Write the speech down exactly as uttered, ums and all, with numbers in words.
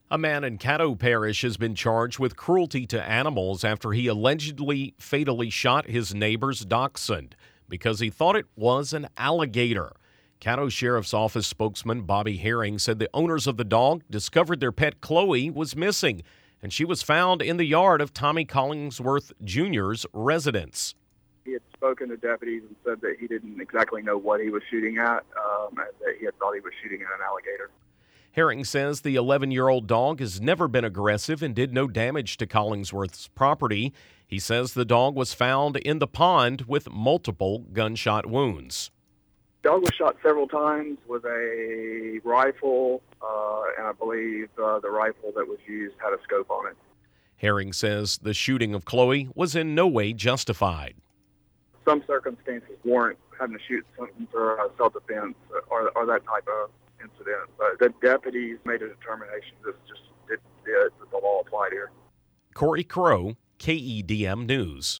A man in Caddo Parish has been charged with cruelty to animals after he allegedly fatally shot his neighbor's dachshund because he thought it was an alligator. Caddo Sheriff's Office spokesman Bobby Herring said the owners of the dog discovered their pet Chloe was missing, and she was found in the yard of Tommy Collingsworth Junior's residence. He had spoken to deputies and said that he didn't exactly know what he was shooting at, um, and that he had thought he was shooting at an alligator. Herring says the eleven-year-old dog has never been aggressive and did no damage to Collingsworth's property. He says the dog was found in the pond with multiple gunshot wounds. The dog was shot several times with a rifle, uh, and I believe uh, the rifle that was used had a scope on it. Herring says the shooting of Chloe was in no way justified. Some circumstances warrant having to shoot something for uh, self-defense or, or that type of incident. But the deputies made a determination this just did, did that the law applied here. Corey Crow, K E D M News.